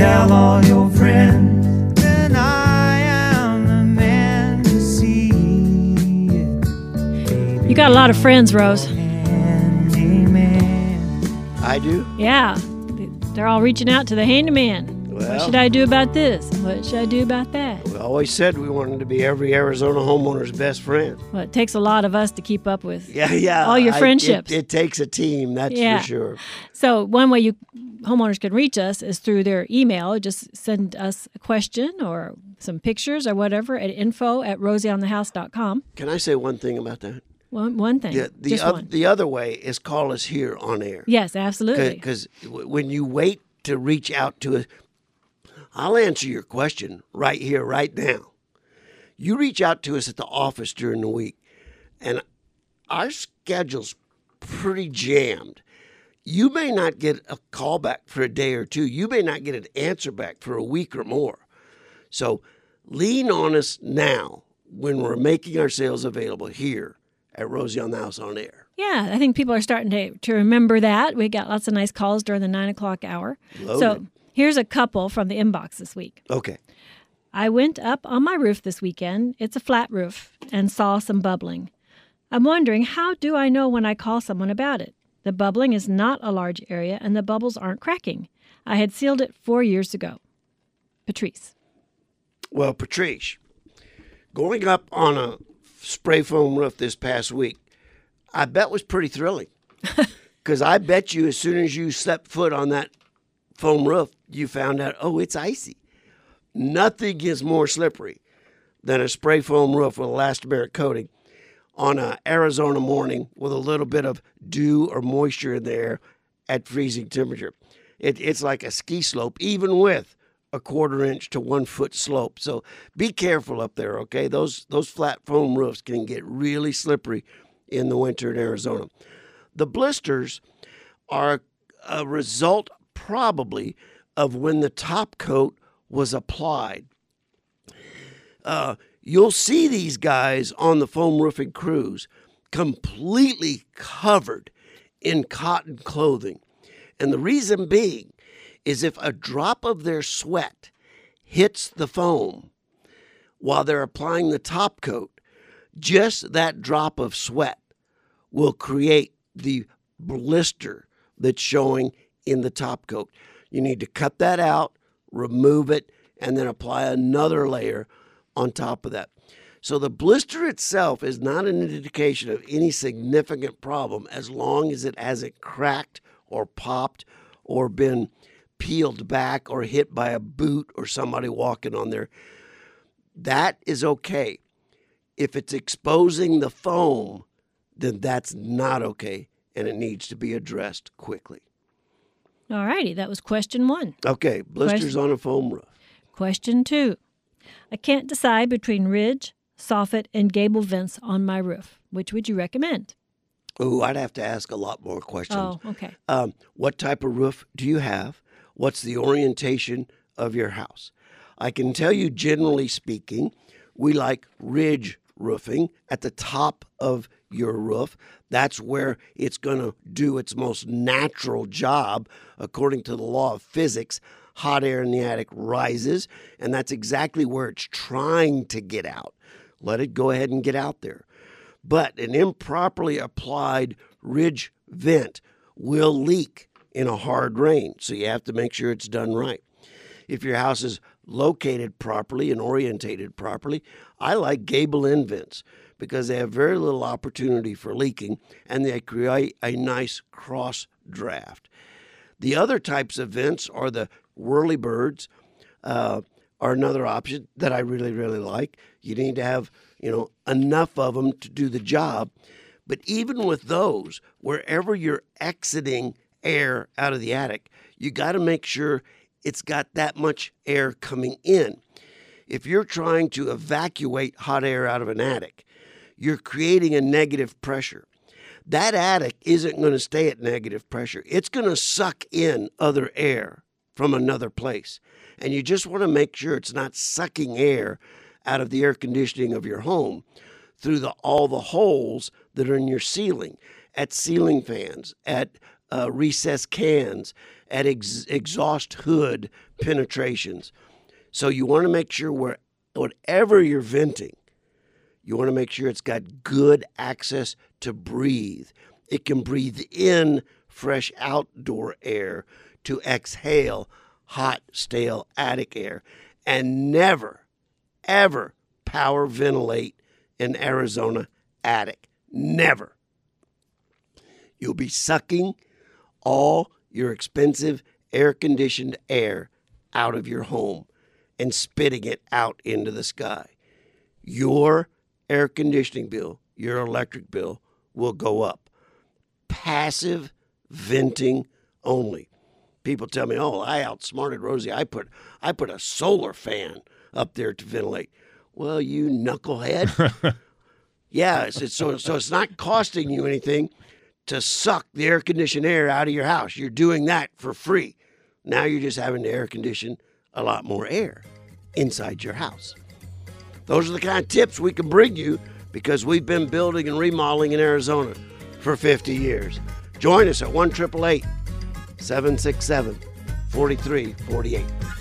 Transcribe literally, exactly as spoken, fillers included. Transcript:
tell all your friends, then I am the man to see. You got a lot of friends, Rose. I do? Yeah. They're all reaching out to the handyman. Well, what should I do about this? What should I do about that? We always said we wanted to be every Arizona homeowner's best friend. Well, it takes a lot of us to keep up with Yeah, yeah. all your I- friendships. it, it takes a team, that's Yeah. for sure. So one way you homeowners can reach us is through their email. Just send us a question or some pictures or whatever at info at rosie on the house dot com. Can I say one thing about that? One, one thing. The, the, just oth- one. the other way is call us here on air. Yes, absolutely. Because when you wait to reach out to us, I'll answer your question right here, right now. You reach out to us at the office during the week, and our schedule's pretty jammed. You may not get a call back for a day or two. You may not get an answer back for a week or more. So lean on us now when we're making ourselves available here at Rosie on the House on Air. Yeah, I think people are starting to, to remember that. We got lots of nice calls during the nine o'clock hour. Loaded. So here's a couple from the inbox this week. Okay. I went up on my roof this weekend. It's a flat roof and saw some bubbling. I'm wondering, how do I know when I call someone about it? The bubbling is not a large area and the bubbles aren't cracking. I had sealed it four years ago. Patrice. Well, Patrice, going up on a spray foam roof this past week, I bet was pretty thrilling. Because I bet you as soon as you stepped foot on that foam roof, you found out, oh, it's icy. Nothing is more slippery than a spray foam roof with elastomeric coating on an Arizona morning with a little bit of dew or moisture in there at freezing temperature. It, it's like a ski slope, even with a quarter inch to one foot slope. So be careful up there, okay? Those those flat foam roofs can get really slippery in the winter in Arizona. The blisters are a result probably of when the top coat was applied. Uh, you'll see these guys on the foam roofing crews completely covered in cotton clothing. And the reason being is if a drop of their sweat hits the foam while they're applying the top coat, just that drop of sweat will create the blister that's showing in the top coat. You need to cut that out, remove it, and then apply another layer on top of that. So the blister itself is not an indication of any significant problem as long as it hasn't cracked or popped or been peeled back or hit by a boot or somebody walking on there. That is okay. If it's exposing the foam, then that's not okay, and it needs to be addressed quickly. All righty, that was question one. Okay, blisters Question- on a foam roof. Question two. I can't decide between ridge, soffit, and gable vents on my roof. Which would you recommend? Oh, I'd have to ask a lot more questions. Oh, okay. Um, what type of roof do you have? What's the orientation of your house? I can tell you, generally speaking, we like ridge roofing at the top of your roof. That's where it's going to do its most natural job. According to the law of physics, hot air in the attic rises, and that's exactly where it's trying to get out. Let it go ahead and get out there. But an improperly applied ridge vent will leak in a hard rain, so you have to make sure it's done right. If your house is located properly and orientated properly, I like gable end vents because they have very little opportunity for leaking and they create a nice cross draft. The other types of vents are the whirlybirds, uh, are another option that I really, really like. You need to have, you know, enough of them to do the job. But even with those, wherever you're exiting air out of the attic, you got to make sure it's got that much air coming in. If you're trying to evacuate hot air out of an attic, you're creating a negative pressure. That attic isn't going to stay at negative pressure. It's going to suck in other air from another place. And you just want to make sure it's not sucking air out of the air conditioning of your home through the, all the holes that are in your ceiling, at ceiling fans, at uh, recessed cans, at ex- exhaust hood penetrations. So you want to make sure where whatever you're venting, you want to make sure it's got good access to breathe. It can breathe in fresh outdoor air to exhale hot, stale attic air. And never, ever power ventilate an Arizona attic. Never. You'll be sucking all your expensive air-conditioned air out of your home and spitting it out into the sky. Your air conditioning bill, your electric bill will go up. Passive venting only. People tell me, "Oh, I outsmarted Rosie. I put I put a solar fan up there to ventilate." Well, you knucklehead. Yeah, it's, it's, so so it's not costing you anything to suck the air conditioned air out of your house. You're doing that for free. Now you're just having to air condition a lot more air inside your house. Those are the kind of tips we can bring you because we've been building and remodeling in Arizona for fifty years. Join us at one eight eight eight, seven six seven, four three four eight.